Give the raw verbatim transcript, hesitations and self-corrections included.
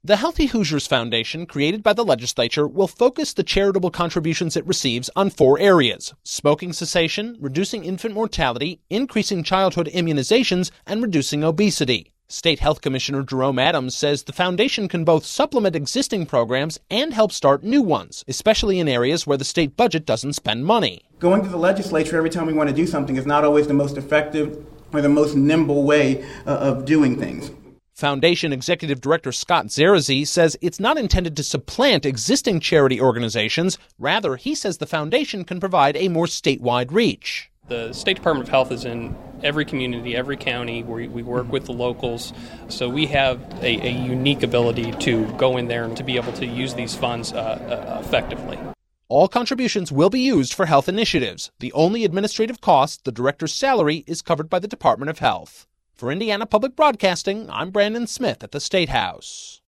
The Healthy Hoosiers Foundation, created by the legislature, will focus the charitable contributions it receives on four areas: smoking cessation, reducing infant mortality, increasing childhood immunizations, and reducing obesity. State Health Commissioner Jerome Adams says the foundation can both supplement existing programs and help start new ones, especially in areas where the state budget doesn't spend money. Going to the legislature every time we want to do something is not always the most effective or the most nimble way uh, of doing things. Foundation Executive Director Scott Zerazi says it's not intended to supplant existing charity organizations. Rather, he says the foundation can provide a more statewide reach. The State Department of Health is in every community, every county, where we work with the locals. So we have a, a unique ability to go in there and to be able to use these funds uh, uh, effectively. All contributions will be used for health initiatives. The only administrative cost, the director's salary, is covered by the Department of Health. For Indiana Public Broadcasting, I'm Brandon Smith at the State House.